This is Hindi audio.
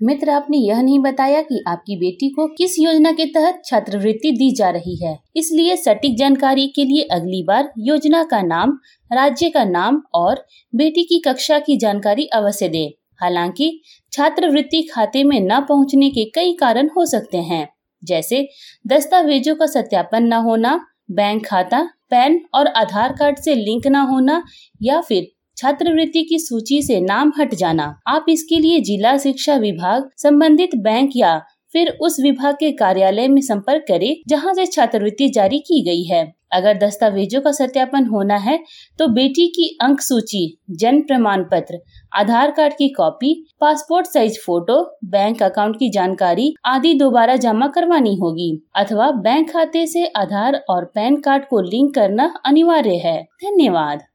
मित्र, आपने यह नहीं बताया कि आपकी बेटी को किस योजना के तहत छात्रवृत्ति दी जा रही है। इसलिए सटीक जानकारी के लिए अगली बार योजना का नाम, राज्य का नाम और बेटी की कक्षा की जानकारी अवश्य दें। हालांकि छात्रवृत्ति खाते में न पहुंचने के कई कारण हो सकते हैं, जैसे दस्तावेजों का सत्यापन न होना, बैंक खाता, पैन और आधार कार्ड से लिंक न होना या फिर छात्रवृत्ति की सूची से नाम हट जाना। आप इसके लिए जिला शिक्षा विभाग, संबंधित बैंक या फिर उस विभाग के कार्यालय में संपर्क करें जहां से छात्रवृत्ति जारी की गई है। अगर दस्तावेजों का सत्यापन होना है तो बेटी की अंक सूची, जन्म प्रमाण पत्र, आधार कार्ड की copy, passport size photo, bank account की जानकारी आदि दोबारा जमा करवानी होगी अथवा बैंक खाते से आधार और पैन कार्ड को लिंक करना अनिवार्य है। धन्यवाद।